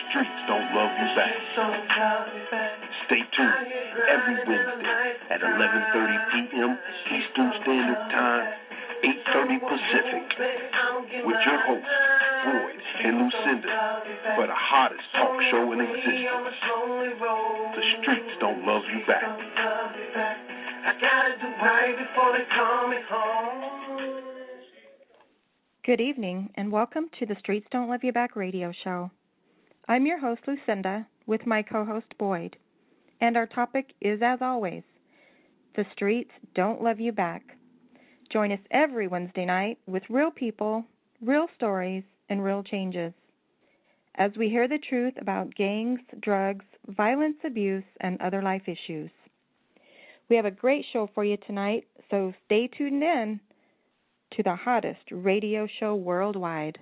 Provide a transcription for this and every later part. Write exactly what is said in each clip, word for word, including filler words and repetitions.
streets don't love you back. Stay tuned every Wednesday at eleven thirty p.m. Eastern Standard Time, eight thirty Pacific, with your hosts, Boyd and Lucinda, for the hottest talk show in existence. The streets don't love you back. I gotta do right before they call me home. Good evening, and welcome to the Streets Don't Love You Back radio show. I'm your host, Lucinda, with my co-host, Boyd, and our topic is, as always, the streets don't love you back. Join us every Wednesday night with real people, real stories, and real changes, as we hear the truth about gangs, drugs, violence, abuse, and other life issues. We have a great show for you tonight, so stay tuned in to the hottest radio show worldwide.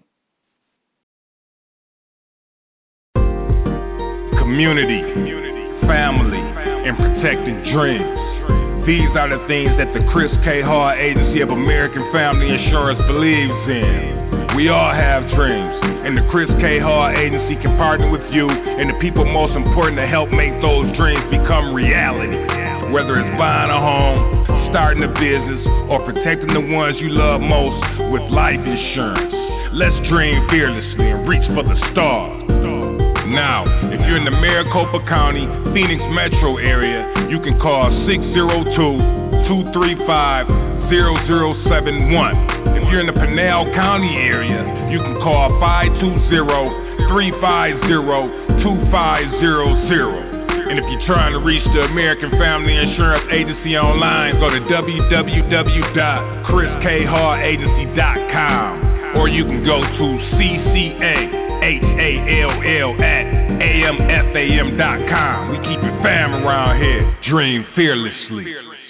Community, family, and protecting dreams. These are the things that the Chris K. Hart Agency of American Family Insurance believes in. We all have dreams, and the Chris K. Hart Agency can partner with you and the people most important to help make those dreams become reality. Whether it's buying a home, starting a business, or protecting the ones you love most with life insurance. Let's dream fearlessly and reach for the stars. Now, if you're in the Maricopa County, Phoenix metro area, you can call six oh two, two three five, zero zero seven one. If you're in the Pinal County area, you can call five two zero, three five zero, two five zero zero. And if you're trying to reach the American Family Insurance Agency online, go to w w w dot chris k hart agency dot com, or you can go to c c a h a l l at a m f a m dot com. We keep it fam around here. Dream fearlessly.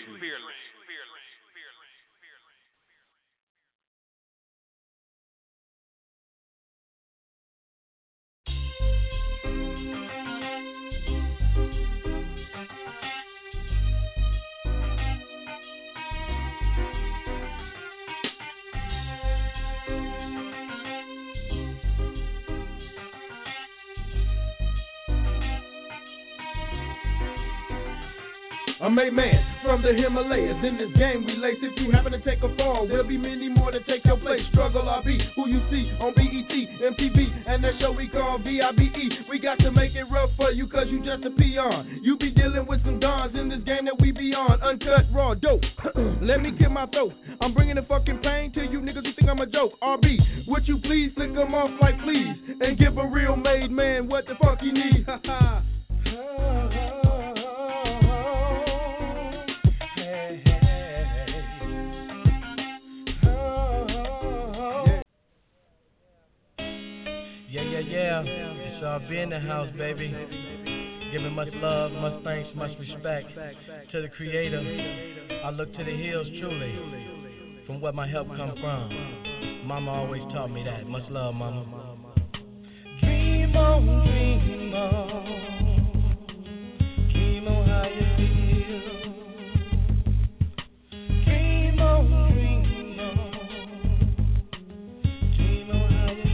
A made man from the Himalayas. In this game we lace. If you happen to take a fall, there'll be many more to take your place. Struggle R B, who you see on B E T, M T V, and that show we call V I B E. We got to make it rough for you cause you just a peon. You be dealing with some dons in this game that we be on. Uncut, raw, dope. Let me get my throat. I'm bringing the fucking pain to you niggas who think I'm a joke. R B, would you please flick them off like please and give a real made man what the fuck he needs. Ha ha. Yeah, yeah, yeah. It's all be in the house, baby. Giving much love, much thanks, much respect to the Creator. I look to the hills truly, from where my help come from. Mama always taught me that. Much love, Mama. Dream on, dream on. Dream on how you feel. Dream on, dream on. Dream on how you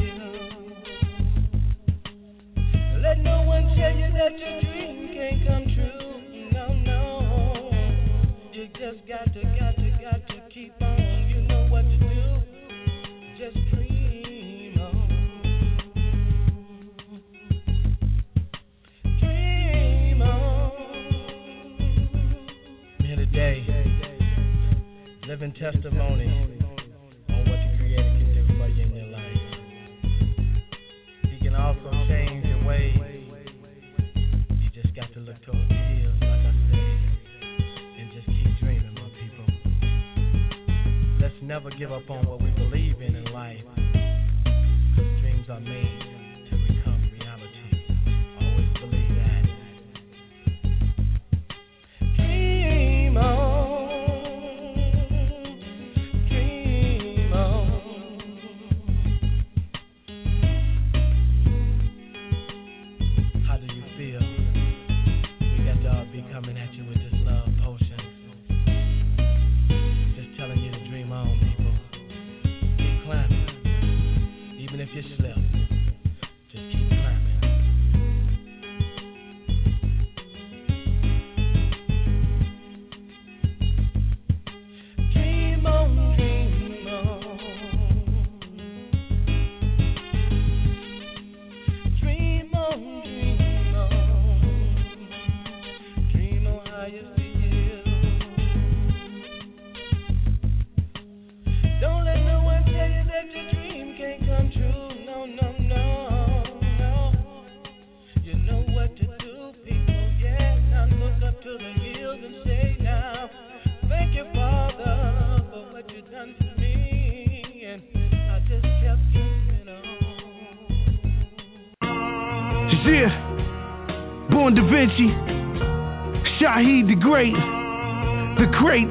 feel. Let no one tell you that your dream can't come true. No, no. You just got to, got to, got to keep on. You know what to do. Just dream on. Dream on. Here today, living testimony on what the Creator can do for you in your life. He can also change your ways. You just got to look towards the hills, like I said, and just keep dreaming, my people. Let's never give up on what we believe in in life, because dreams are made to become reality. Always believe that. Dream on. Dream on. How do you feel? We got the R B coming at you with this love potion. Just telling you to dream on, people. Yeah, Born Da Vinci, Shaheed the Great, The Crates.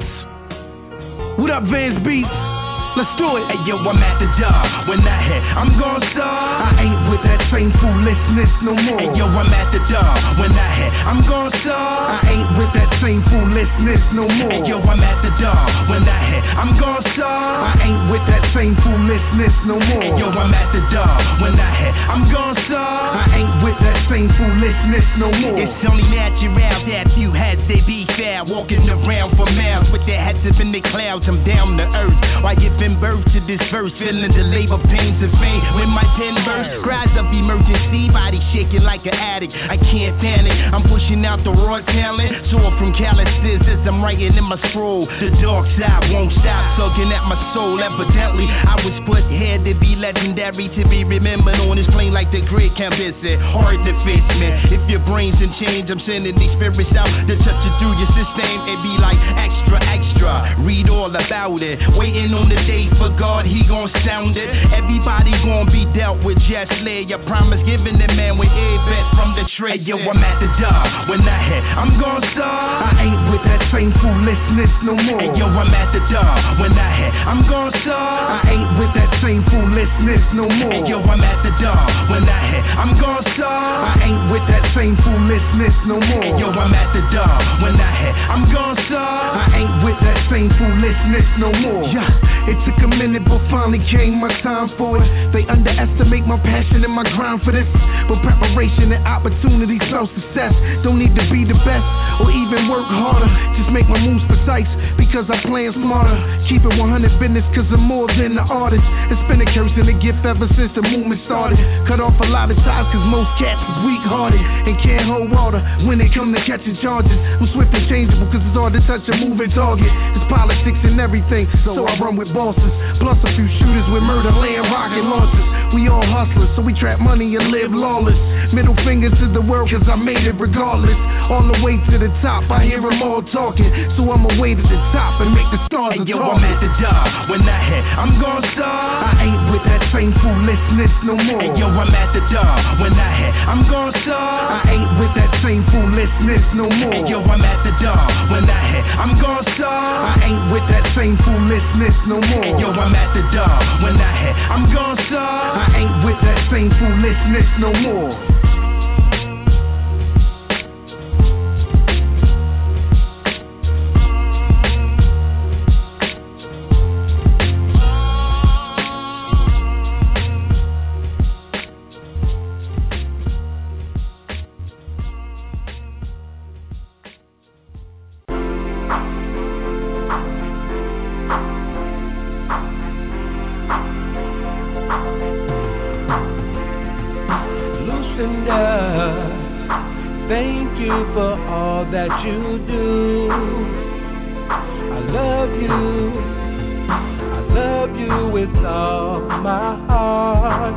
What up, Vans Beats? Let's do it. Hey, yo, I'm at the job. When I hit, I'm gon' start. I ain't with that same foolishness no more. Hey, yo, I'm at the job. When I hit, I'm gon' start. I ain't with that same foolishness no more. Hey, yo, I'm at the job. When I hit, I'm gon' start. I ain't with that same foolishness no more. Hey, yo, I'm at the job. When I hit, I'm gon' start. I ain't with that same foolishness no more. It's only natural that you had they be fair. Walking around for miles with their heads up in the clouds. I'm down to earth. Why giving birth to this verse, feeling the labor pains and pain. When my pen bursts, cries of emergency, body shaking like an addict. I can't panic. I'm pushing out the raw talent, sore from calluses as I'm writing in my scroll. The dark side won't stop tugging at my soul. Evidently, I was put here to be legendary, to be remembered on this plane like the great campus. Hard to fix, man. If your brain's in change, I'm sending these spirits out to touch it through your system. It be like extra, extra. Read all about it. Waiting on the day for God, he gon' sound it. Everybody gon' be dealt with, just lay your promise, giving the man with a bet from the trade. Hey, yo, I'm at the job. When I hit, I'm gon' start. I ain't with that same foolishness no more. Hey, yo, I'm at the job. When I hit, I'm gon' start. I ain't with that same foolishness no more. Hey, yo, I'm at the job. When I hit, I'm gon' start. I ain't with that same foolishness no more. Hey, yo, I'm at the job. When I hit, I'm gon' start. I ain't with that same foolishness no more. Yeah, it took a minute, but finally came my time for it. They underestimate my passion and my grind for this. But preparation and opportunity spell success. Don't need to be the best or even work harder. Just make my moves precise because I plan smarter. Keep it one hundred business cause I'm more than an artist. It's been a curse and a gift ever since the movement started. Cut off a lot of ties cause most cats is weak hearted and can't hold water when they come to catching charges. I'm swift and changeable cause it's hard to touch a moving target. It's politics and everything, so I run with bosses. Plus a few shooters with murder, land, rocket launchers. We all hustlers, so we trap money and live lawless. Middle finger to the world, cause I made it regardless. All the way to the top, I hear them all talking. So I'ma way to the top and make the stars. Hey, yo, I'm at the job. When I hit, I'm gon' start. I ain't with that same foolishness no more. Hey, yo, I'm at the job. When I hit, I'm gon' start. I ain't with that same foolishness no more. Hey, yo, I'm at the job. When I hit, I'm gon' start. I ain't with that same foolishness no more. Hey, yo, I'm at the job. When I hit, I'm gon' start. I ain't with that same foolishness no more. Thank you for all that you do. I love you. I love you with all my heart.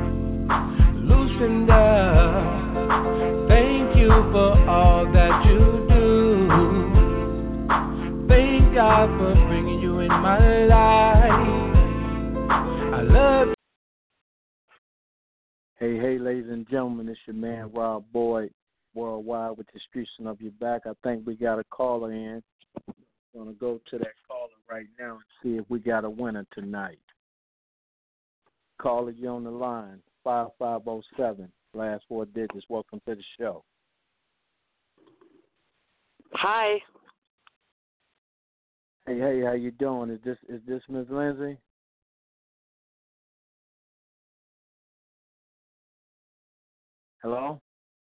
Lucinda, thank you for all that you do. Thank God for bringing you in my life. I love you. Hey, hey, ladies and gentlemen, it's your man Rob Boyd, worldwide with the Streets of Your Back. I think we got a caller in. I'm going to go to that caller right now and see if we got a winner tonight. Caller, you on the line, five five oh seven, last four digits. Welcome to the show. Hi. Hey, hey, how you doing? Is this is this Miz Lindsay? Hello?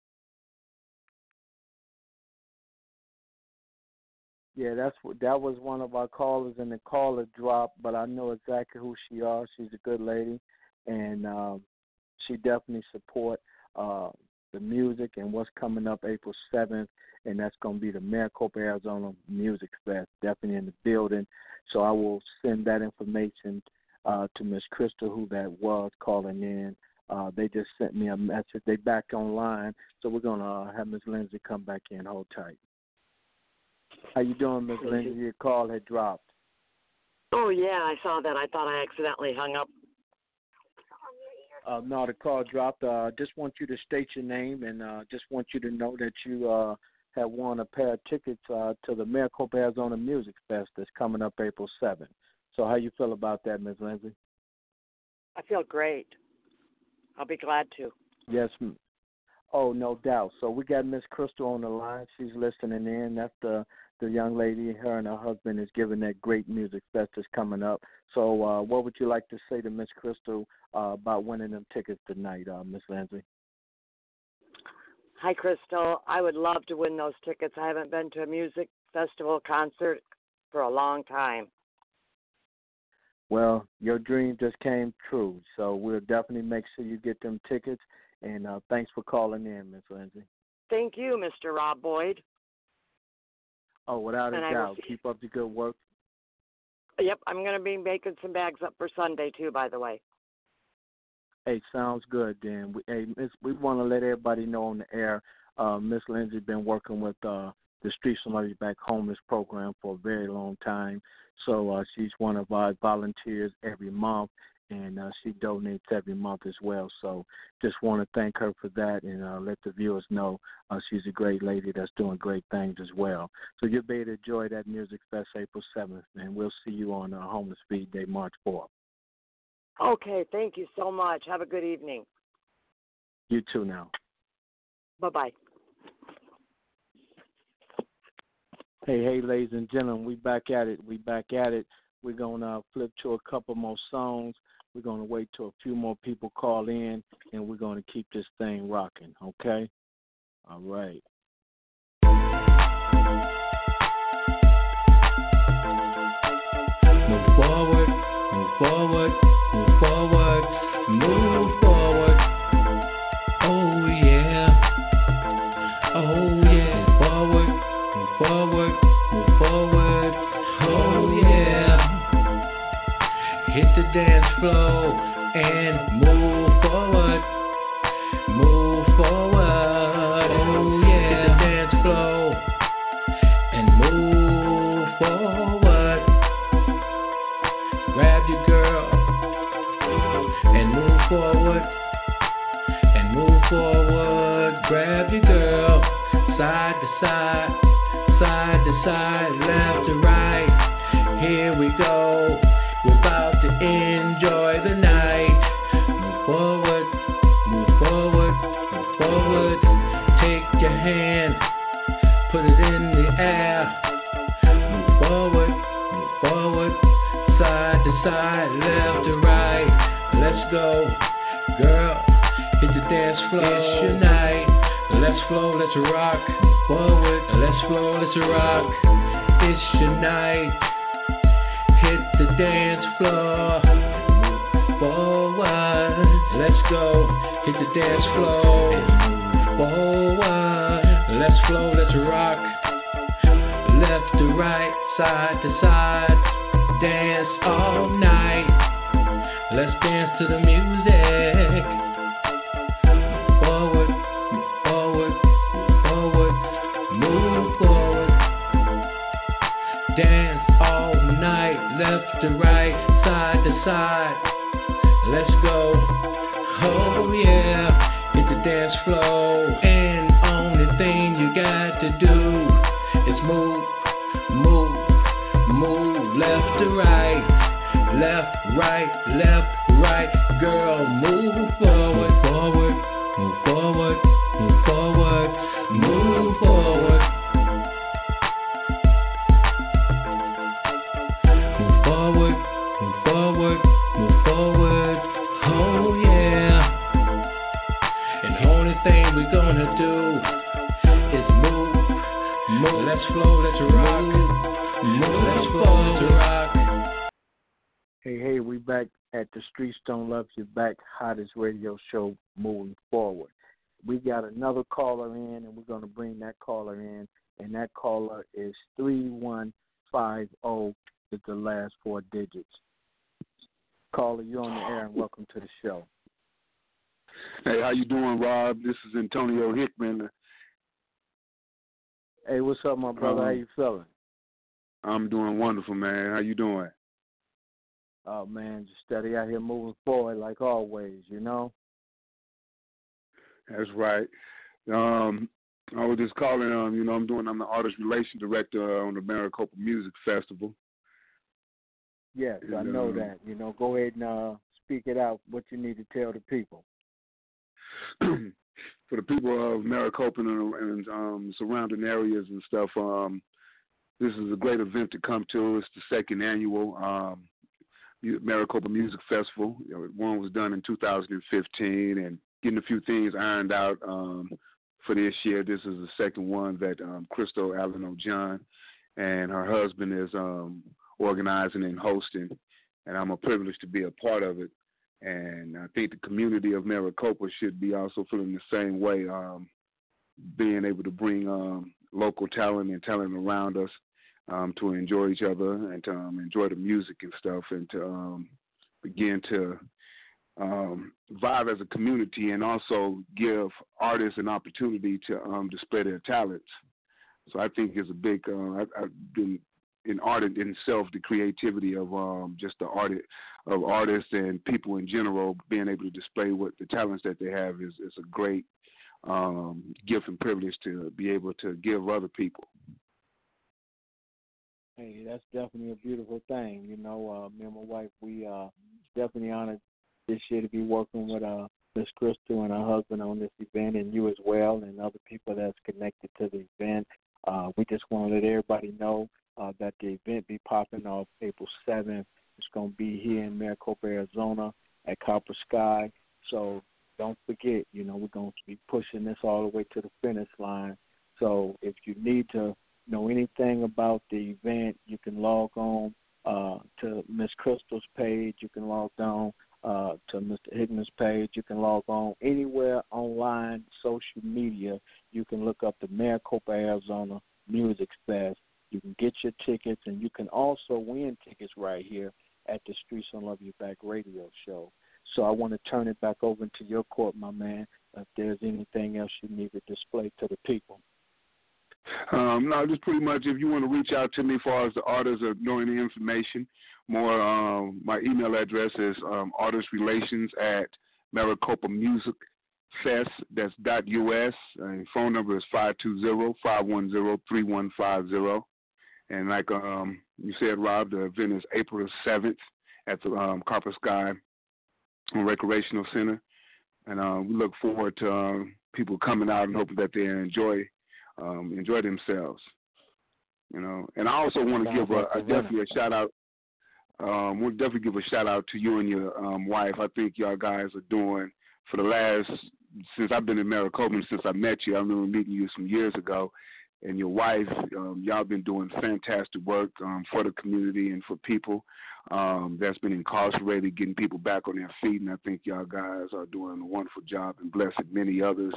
Yeah, that's what, that was one of our callers, and the caller dropped, but I know exactly who she is. She's a good lady, and um, she definitely support uh, the music and what's coming up April seventh, and that's going to be the Maricopa, Arizona Music Fest, definitely in the building. So I will send that information uh, to Miss Crystal, who that was calling in. Uh, they just sent me a message. They back online, so we're going to uh, have Miss Lindsay come back in. Hold tight. How you doing, Miss Lindsay? Your call had dropped. Oh, yeah, I saw that. I thought I accidentally hung up. Uh, no, the call dropped. Uh, just want you to state your name and uh, just want you to know that you uh, have won a pair of tickets uh, to the Maricopa, Arizona Music Fest that's coming up April seventh. So how you feel about that, Miz Lindsay? I feel great. I'll be glad to. Yes. m- Oh, no doubt. So we got Miss Crystal on the line. She's listening in. That's the the young lady. Her and her husband is giving that great music fest that's coming up. So uh, what would you like to say to Miss Crystal uh, about winning them tickets tonight, uh, Miss Lindsay? Hi, Crystal. I would love to win those tickets. I haven't been to a music festival concert for a long time. Well, your dream just came true. So we'll definitely make sure you get them tickets. And uh, thanks for calling in, Miss Lindsay. Thank you, Mister Rob Boyd. Oh, without a And I will doubt. see- Keep up the good work. Yep, I'm going to be making some bags up for Sunday, too, by the way. Hey, sounds good, then. We, hey, Miss, we want to let everybody know on the air, uh, Miss Lindsay been working with uh, the Streets Don't Love You Back Homeless program for a very long time. So uh, she's one of our volunteers every month, and uh, she donates every month as well. So just want to thank her for that and uh, let the viewers know uh, she's a great lady that's doing great things as well. So you'll be able to enjoy that Music Fest April seventh, and we'll see you on uh, Homeless Feed Day, March fourth. Okay, thank you so much. Have a good evening. You too now. Bye-bye. Hey, hey, ladies and gentlemen, we back at it. We back at it. We're going to flip to a couple more songs. We're going to wait till a few more people call in, and we're going to keep this thing rocking, okay? All right. Move forward, move forward, move forward, move forward. Oh yeah, oh yeah. Move forward, move forward, move forward. Oh yeah. Hit the dance floor and move forward, move forward. Oh yeah. Hit the dance floor and move forward. Grab your girl and move forward, and move forward. Grab your girl, side to side, side to side, left to right. Here we go, we're about to enjoy the night. Move forward, move forward, move forward. Take your hand, put it in the air. Move forward, move forward. Side to side, left to right, let's go. Girl, hit the dance floor, it's your night. Let's flow, let's rock. Forward, let's flow, let's rock. It's your night. Hit the dance floor. Forward, let's go. Hit the dance floor. Forward, let's flow, let's rock. Left to right, side to side. Dance all night. Let's dance to the music. Forward, move forward, move forward, move forward. Dance all night, left to right, side to side. Let's go. Oh yeah, hit the dance floor. And only thing you got to do is move, move. Move left to right, left, right, left, right. Girl, move forward, forward, move forward, move forward, move forward. Move forward, move forward, move forward. Oh yeah. And the only thing we're gonna do is move, move. Let's flow, let's rock. Move. Let's go to rock. Hey, hey, we back at the Streets Don't Love You Back hottest radio show moving forward. We got another caller in, and we're going to bring that caller in, and that caller is three one five zero is the last four digits. Caller, you're on the air, and welcome to the show. Hey, how you doing, Rob? This is Antonio Hickman. Hey, what's up, my brother? Um, how you feeling? I'm doing wonderful, man. How you doing? Oh man, just steady out here moving forward like always, you know. That's right. Um, I was just calling. Um, you know, I'm doing. I'm the artist relation director on the Maricopa Music Festival. Yes, and, I know um, that. You know, go ahead and uh, speak it out. What you need to tell the people. For the people of Maricopa and, and um, surrounding areas and stuff, um, this is a great event to come to. It's the second annual um, Maricopa Music Festival. You know, one was done in two thousand fifteen, and getting a few things ironed out um, for this year. This is the second one that um, Crystal Allen O'John and her husband is um, organizing and hosting, and I'm a privilege to be a part of it. And I think the community of Maricopa should be also feeling the same way, um, being able to bring um, local talent and talent around us um, to enjoy each other and to um, enjoy the music and stuff, and to um, begin to um, vibe as a community, and also give artists an opportunity to um, display their talents. So I think it's a big, uh, I, I've been in art in itself, the creativity of um, just the art of artists and people in general being able to display what the talents that they have is, is a great um, gift and privilege to be able to give other people. Hey, that's definitely a beautiful thing. You know, uh, me and my wife, we uh, definitely honored this year to be working with uh, Miss Crystal and her husband on this event, and you as well, and other people that's connected to the event. Uh, we just want to let everybody know uh, that the event be popping off April seventh. It's going to be here in Maricopa, Arizona at Copper Sky. So don't forget, you know, we're going to be pushing this all the way to the finish line. So if you need to know anything about the event, you can log on uh, to Miss Crystal's page. You can log on uh, to Mister Hickman's page. You can log on anywhere online, social media. You can look up the Maricopa, Arizona Music Fest. You can get your tickets, and you can also win tickets right here at the Streets Don't Love You Back radio show. So I want to turn it back over into your court, my man, if there's anything else you need to display to the people. Um, no, just pretty much if you want to reach out to me as far as the artists or know any information, more, um, my email address is um, artistrelations at Maricopa Music Fest, that's dot U S, and phone number is five two zero, five one zero, three one five zero. And like um, you said, Rob, the event is April seventh at the um, Copper Sky Recreational Center. And uh, we look forward to uh, people coming out and hoping that they enjoy um, enjoy themselves. You know, and I also want to give a, a definitely a shout out. Um, we'll definitely give a shout out to you and your um, wife. I think y'all guys are doing for the last since I've been in Maricopa, since I met you. I remember meeting you some years ago. And your wife, um, y'all been doing fantastic work um, for the community and for people um, that's been incarcerated, getting people back on their feet. And I think y'all guys are doing a wonderful job and blessing many others,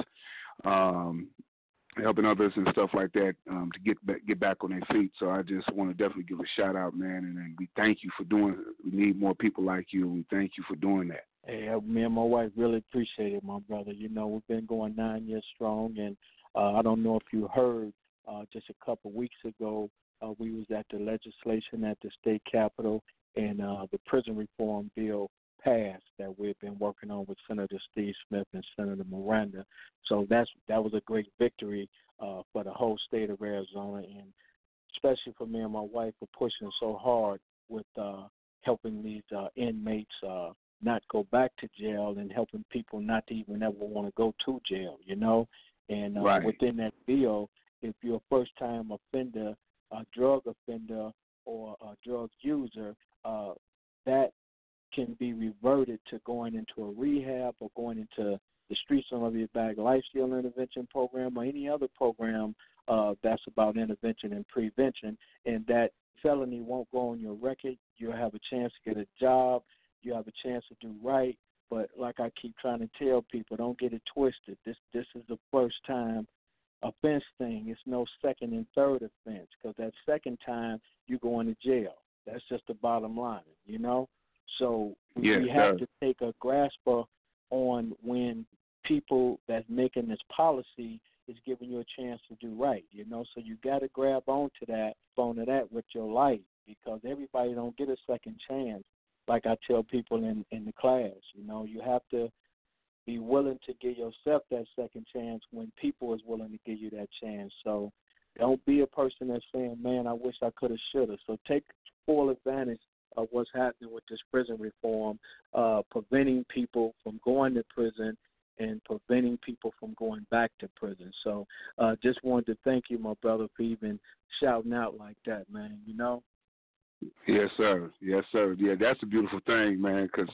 um, helping others and stuff like that um, to get back, get back on their feet. So I just want to definitely give a shout out, man. And, and we thank you for doing it. We need more people like you. And we thank you for doing that. Hey, me and my wife really appreciate it, my brother. You know, we've been going nine years strong. And uh, I don't know if you heard, Uh, just a couple of weeks ago, uh, we was at the legislation at the state capitol, and uh, the prison reform bill passed that we've been working on with Senator Steve Smith and Senator Miranda. So that's that was a great victory uh, for the whole state of Arizona, and especially for me and my wife for pushing so hard with uh, helping these uh, inmates uh, not go back to jail and helping people not to even ever want to go to jail, you know. And uh, right. within that bill, if you're a first-time offender, a drug offender, or a drug user, uh, that can be reverted to going into a rehab or going into the Streets Don't Love You Back Lifestyle Intervention Program or any other program uh, that's about intervention and prevention, and that felony won't go on your record. You'll have a chance to get a job. You have a chance to do right. But like I keep trying to tell people, don't get it twisted. This this is the first time offense thing. It's no second and third offense, because that second time you going to jail. That's just the bottom line, you know. So we, yes, we have sir. to take a grasp on when people that's making this policy is giving you a chance to do right, you know. So you got to grab onto that, onto that with your life, because everybody don't get a second chance like I tell people in, in the class, you know, you have to be willing to give yourself that second chance when people is willing to give you that chance. So don't be a person that's saying, man, I wish I could have, should have. So take full advantage of what's happening with this prison reform, uh, preventing people from going to prison and preventing people from going back to prison. So uh, just wanted to thank you, my brother, for even shouting out like that, man, you know? Yes, sir. Yes, sir. Yeah, that's a beautiful thing, man, because,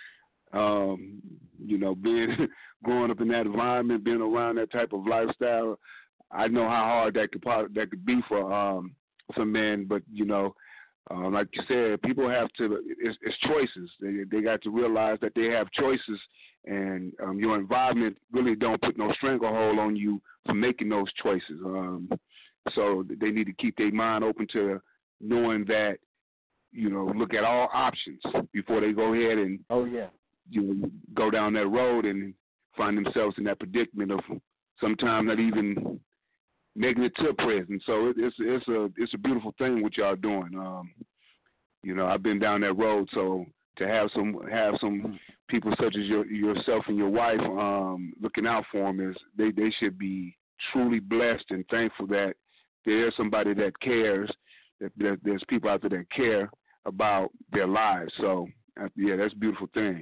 um, you know, being growing up in that environment, being around that type of lifestyle, I know how hard that could that could be for um, for men. But, you know, uh, like you said, people have to, it's, it's choices. They, they got to realize that they have choices, and um, your environment really don't put no stranglehold on you for making those choices. Um, so they need to keep their mind open to knowing that, you know, look at all options before they go ahead and oh yeah, you know, go down that road and find themselves in that predicament of sometimes not even making it to prison. So it, it's it's a it's a beautiful thing what y'all doing. Um, you know, I've been down that road, so to have some have some people such as your, yourself and your wife um, looking out for them is they, they should be truly blessed and thankful that there's somebody that cares. That, that there's people out there that care about their lives. So, uh, yeah, that's a beautiful thing.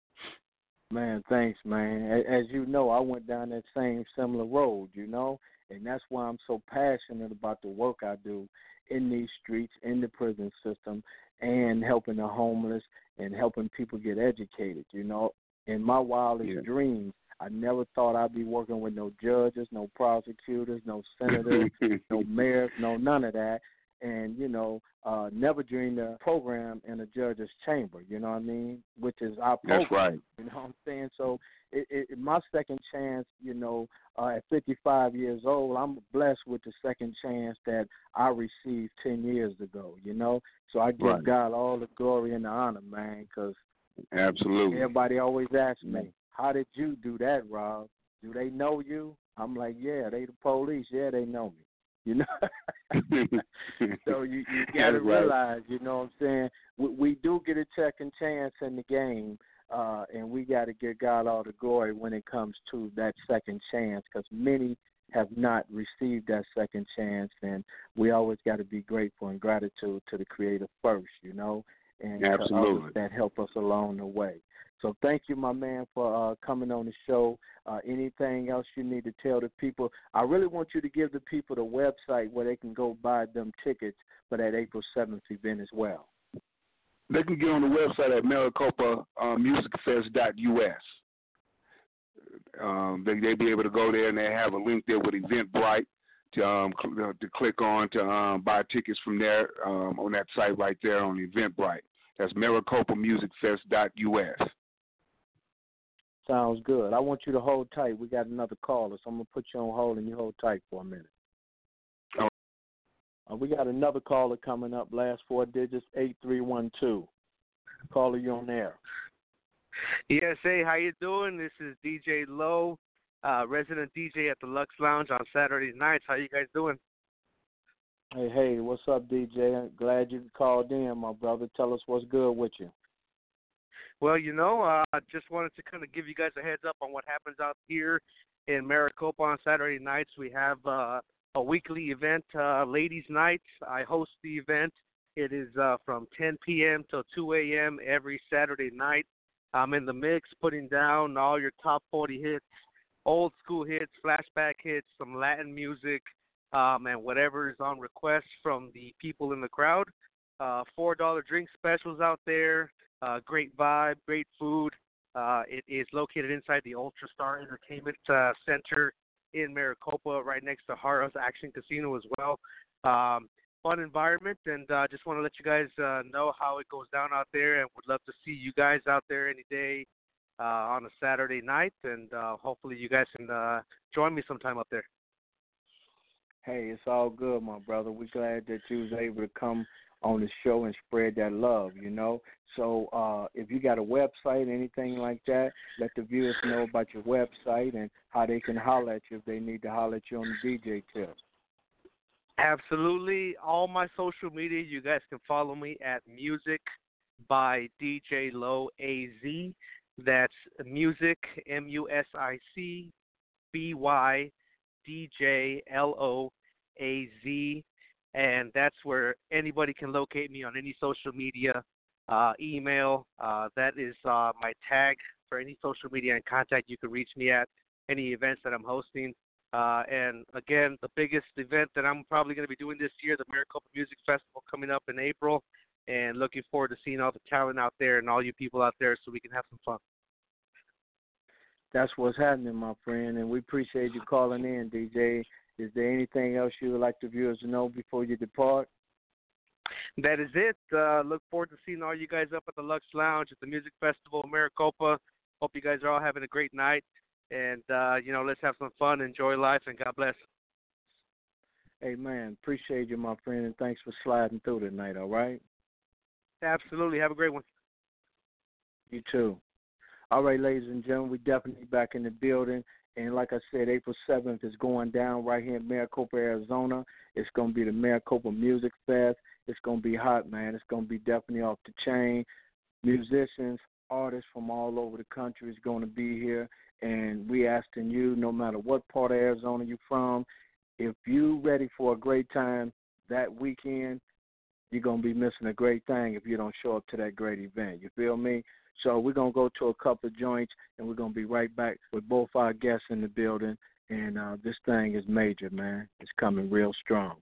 Man, thanks, man. As you know, I went down that same similar road, you know, and that's why I'm so passionate about the work I do in these streets, in the prison system, and helping the homeless and helping people get educated, you know. In my wildest yeah. dreams, I never thought I'd be working with no judges, no prosecutors, no senators, no mayors, no none of that. And, you know, uh, never dreamed a program in a judge's chamber, you know what I mean, which is our program. That's right. You know what I'm saying? So it, it, my second chance, you know, uh, at fifty-five years old, I'm blessed with the second chance that I received ten years ago, you know. So I give right. God all the glory and the honor, man, because absolutely everybody always asks me, how did you do that, Rob? Do they know you? I'm like, yeah, they the police. Yeah, they know me. You know, so you you got to realize, right. you know what I'm saying, we, we do get a second chance in the game, uh, and we got to give God all the glory when it comes to that second chance, because many have not received that second chance, and we always got to be grateful and gratitude to the Creator first, you know, and absolutely. to others that help us along the way. So thank you, my man, for uh, coming on the show. Uh, anything else you need to tell the people? I really want you to give the people the website where they can go buy them tickets for that April seventh event as well. They can get on the website at maricopa music fest dot U S. Um, they they be able to go there, and they have a link there with Eventbrite to um, cl- to click on to um, buy tickets from there um, on that site right there on Eventbrite. That's maricopa music fest dot U S. Sounds good. I want you to hold tight. We got another caller, so I'm going to put you on hold and you hold tight for a minute. Oh. Uh, we got another caller coming up. Last four digits, eight three one two. Caller, you on air. Yes, hey, how you doing? This is D J Lowe, uh, resident D J at the Lux Lounge on Saturday nights. How you guys doing? Hey, hey, what's up, D J? Glad you called in, my brother. Tell us what's good with you. Well, you know, I uh, just wanted to kind of give you guys a heads up on what happens out here in Maricopa on Saturday nights. We have uh, a weekly event, uh, Ladies' Night. I host the event. It is uh, from ten p.m. till two a.m. every Saturday night. I'm in the mix, putting down all your top forty hits, old school hits, flashback hits, some Latin music, um, and whatever is on request from the people in the crowd. Uh, four dollar drink specials out there. Uh, great vibe, great food. Uh, it is located inside the Ultra Star Entertainment uh, Center in Maricopa, right next to Harrah's Action Casino as well. Um, fun environment, and uh, just want to let you guys uh, know how it goes down out there, and would love to see you guys out there any day uh, on a Saturday night, and uh, hopefully you guys can uh, join me sometime up there. Hey, it's all good, my brother. We're glad that you was able to come on the show and spread that love, you know. So uh, if you got a website, anything like that, let the viewers know about your website and how they can holler at you if they need to holler at you on the D J tip. Absolutely. All my social media, you guys can follow me at Music by D J Low A Z. That's music, M U S I C B Y D J L O A Z. And that's where anybody can locate me on any social media, uh, email. Uh, that is uh, my tag for any social media and contact you can reach me at, any events that I'm hosting. Uh, and again, the biggest event that I'm probably going to be doing this year, the Maricopa Music Festival, coming up in April. And looking forward to seeing all the talent out there and all you people out there so we can have some fun. That's what's happening, my friend, and we appreciate you calling in, D J. Is there anything else you would like the viewers to know before you depart? That is it. Uh, look forward to seeing all you guys up at the Lux Lounge at the Music Festival in Maricopa. Hope you guys are all having a great night. And, uh, you know, let's have some fun, enjoy life, and God bless. Amen. Appreciate you, my friend, and thanks for sliding through tonight, all right? Absolutely. Have a great one. You too. All right, ladies and gentlemen, we're definitely back in the building. And like I said, April seventh is going down right here in Maricopa, Arizona. It's going to be the Maricopa Music Fest. It's going to be hot, man. It's going to be definitely off the chain. Musicians, artists from all over the country is going to be here. And we asking you, no matter what part of Arizona you're from, if you ready for a great time that weekend, you're going to be missing a great thing if you don't show up to that great event. You feel me? So we're going to go to a couple of joints, and we're going to be right back with both our guests in the building. And uh, this thing is major, man. It's coming real strong.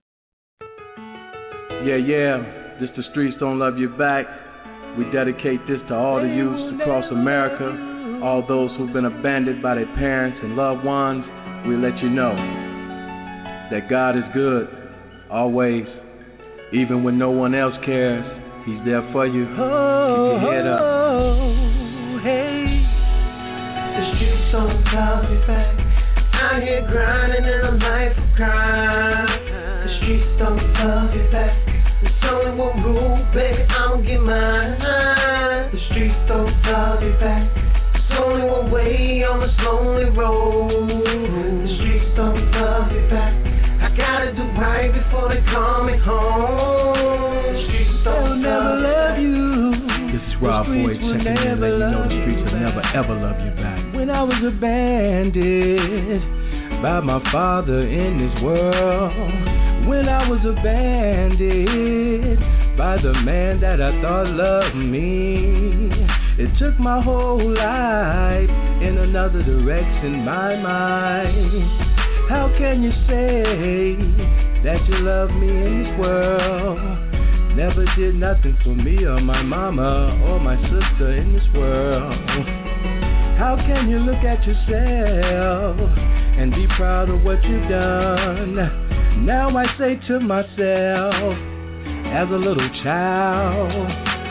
Yeah, yeah. This The Streets Don't Love You Back. We dedicate this to all the youths across America, all those who've been abandoned by their parents and loved ones. We let you know that God is good, always. Even when no one else cares, He's there for you. Oh, keep your head up. Oh, hey. The streets don't love you back. Out here grinding in a life of crime. The streets don't love you back. There's only one rule, baby, I'ma get mine. The streets don't love you back. There's only one way on this lonely road. The streets don't love you back. I gotta do right before they call me home. The streets don't never love you. This is Rob Boyd checking in, letting you know the streets will never ever love you back. When I was abandoned by my father in this world. When I was abandoned by the man that I thought loved me. It took my whole life in another direction, my mind. How can you say that you love me in this world? Never did nothing for me or my mama or my sister in this world. How can you look at yourself and be proud of what you've done? Now I say to myself, as a little child,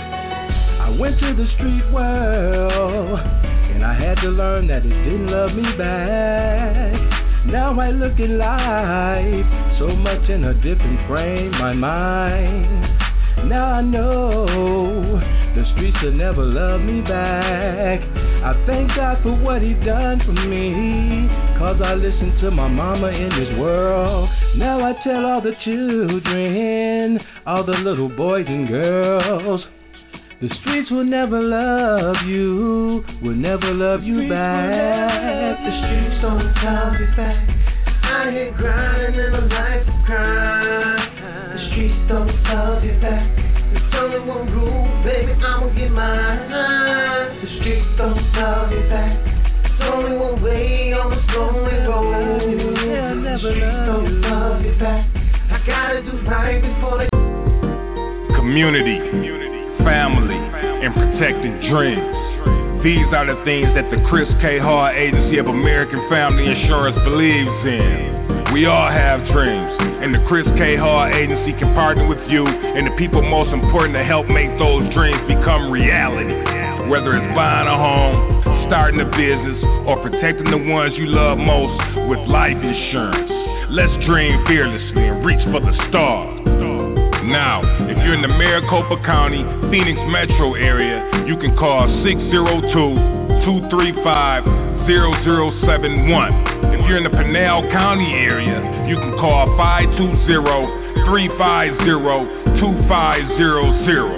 I went to the street world and I had to learn that it didn't love me back. Now I look at life so much in a different frame, my mind. Now I know the streets will never love me back. I thank God for what He done for me, cause I listened to my mama in this world. Now I tell all the children, all the little boys and girls, the streets will never love you, will never love you back. The streets don't love you back. Out here grinding in a life of crime. The streets don't love you back. There's only one rule, baby, I'ma get mine. The streets don't love you back. There's only one way on this lonely road. The streets don't love you back. I gotta do right before they... Community, family, and protecting dreams. These are the things that the Chris K. Hart Agency of American Family Insurance believes in. We all have dreams, and the Chris K. Hart Agency can partner with you and the people most important to help make those dreams become reality. Whether it's buying a home, starting a business, or protecting the ones you love most with life insurance. Let's dream fearlessly and reach for the stars. Now, if you're in the Maricopa County, Phoenix metro area, you can call six oh two, two three five, zero zero seven one. If you're in the Pinal County area, you can call five two zero, three five zero, two five zero zero.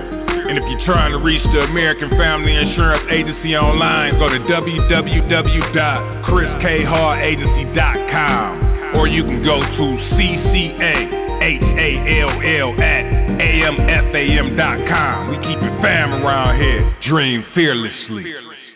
And if you're trying to reach the American Family Insurance Agency online, go to w w w dot chris k hall agency dot com, or you can go to c c a h a l l at a m f a m dot com. We keep it fam around here. Dream fearlessly.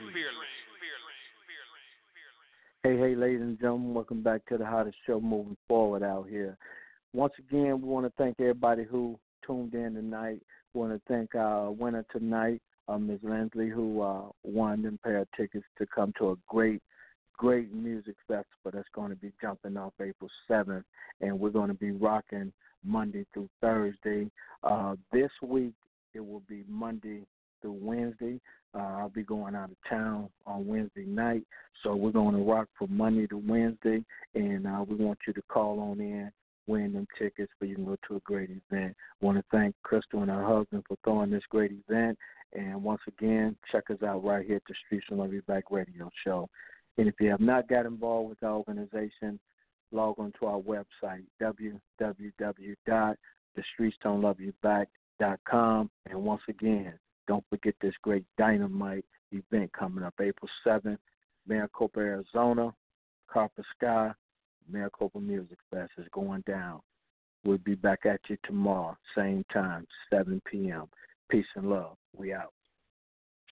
Hey, hey, ladies and gentlemen, welcome back to the hottest show moving forward out here. Once again, we want to thank everybody who tuned in tonight. We want to thank our winner tonight, uh, Miz Lindsley, who uh, won them pair of tickets to come to a great, great music festival that's going to be jumping off April seventh, and we're going to be rocking Monday through Thursday. Uh, this week, it will be Monday through Wednesday. Uh, I'll be going out of town on Wednesday night, so we're going to rock from Monday to Wednesday, and uh, we want you to call on in, win them tickets so you can go to a great event. I want to thank Crystal and her husband for throwing this great event, and once again, check us out right here at the Streets Don't Love You Back radio show. And if you have not got involved with our organization, log on to our website, w w w dot the streets don't love you back dot com, and once again, don't forget this great dynamite event coming up April seventh, Maricopa, Arizona, Copper Sky, Maricopa Music Fest is going down. We'll be back at you tomorrow, same time, seven p.m. Peace and love. We out.